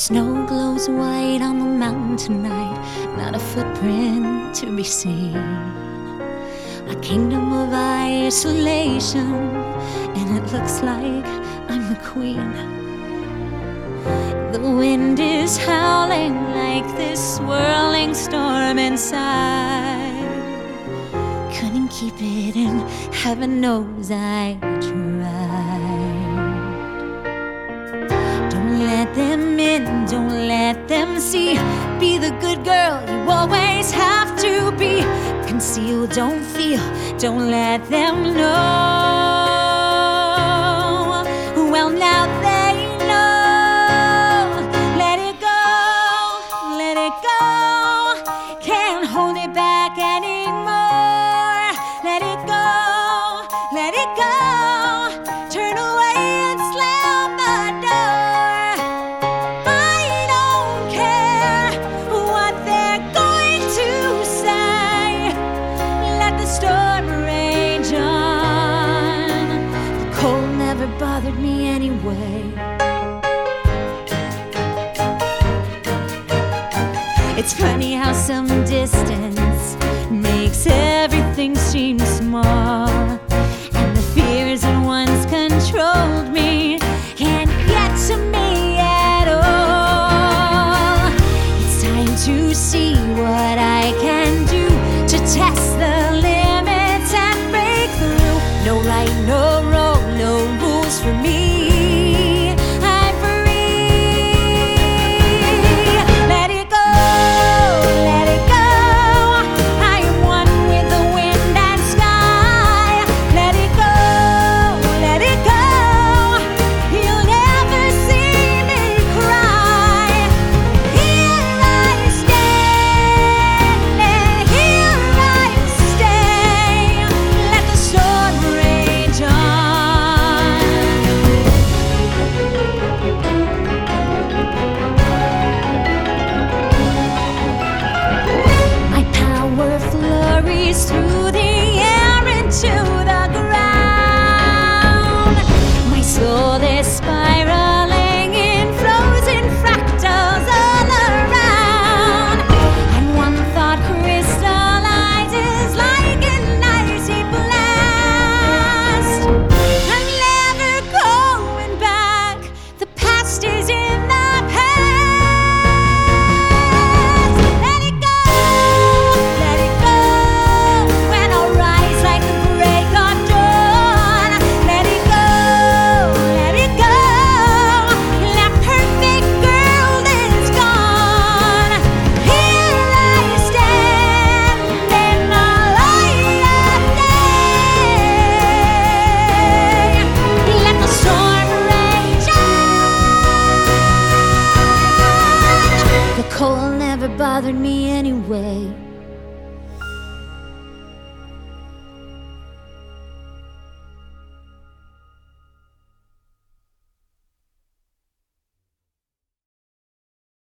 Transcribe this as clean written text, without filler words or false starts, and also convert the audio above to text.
snow glows white on the mountain tonight, not a footprint to be seen. A kingdom of isolation, and it looks like I'm the queen. The wind is howling like this swirling storm inside. Couldn't keep it in, heaven knows I tried. Don't let them in, don't let them see. Be the good girl you always have to be. Conceal, don't feel, don't let them know. Well, now they know. Let it go, let it go. Can't hold it back anymore. Let it go, let it go. Turn away and slam the door. I don't care what they're going to say. Let the storm rage on. The cold never bothered me anyway. It's funny how some distant